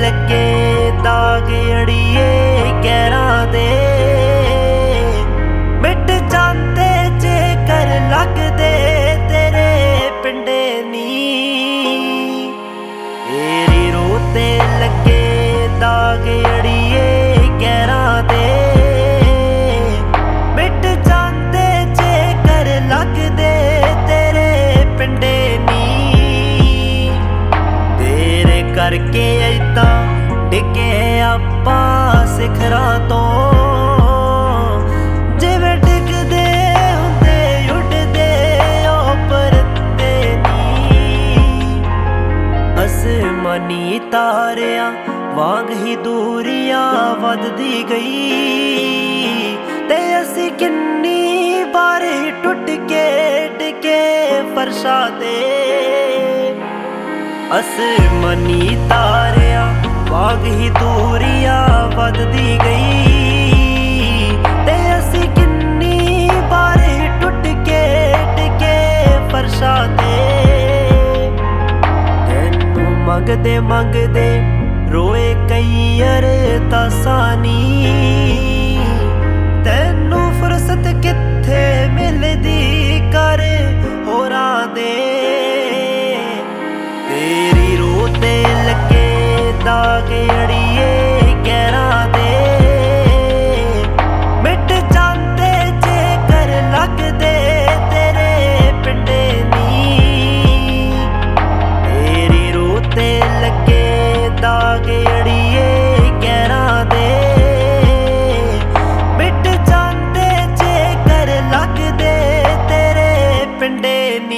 लगे दाग अड़िए गैरां दे मिट जाते जेकर लगदे तेरे पिंडे नी। तेरी रोते लगे दाग अड़िए गैरां दे मिट जाते जेकर लगदे तेरे पिंडे नी। तेरे करके ऐदां डिगे आपां सिखरां तो जिवें डिगदे हुंदे उड़दे ओ परते नी। आसमानी तारियां वांग ही दूरियां वधदी गई ते असीं किन्नी बारी टुट के डिगे फरशां ते। आसमानी तारियां वांग ही दूरियां वधदी गई ते असीं किन्नी बारी टुट के डिगे फरशां ते। तैनू मंगदे मंगदे रोए कई अरदासां नी तैनू फुरसत कित्थे मिलदी कर होरां दे। तेरी रोते लगे दाग अड़िए गैरां दे मिट जाते जेकर लगदे तेरे पिंडे नी। तेरी रोते लगे दाग अड़िए गैरां दे मिट जाते जेकर लगदे तेरे पिंडे नी।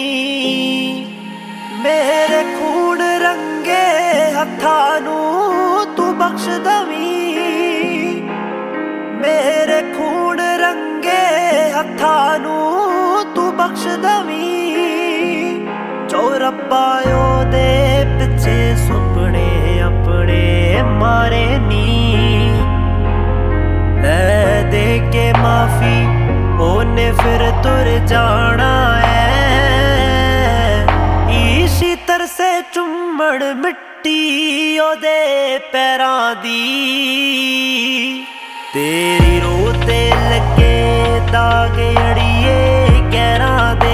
मेरे खून रंगे हत्थां नूं तू बख्श दवीं मेरे खून रंगे हत्थां नूं तू बख्श दवीं। जो रब्बा ओहदे पिछे सुपने अपने मारे नी ले दे के माफी ओने फिर तुर जाना है। ईशी तरसे चुम्मण मिट्टी ओदे पैरां दी। तेरी रोते लगे दाग अड़िए गैरां दे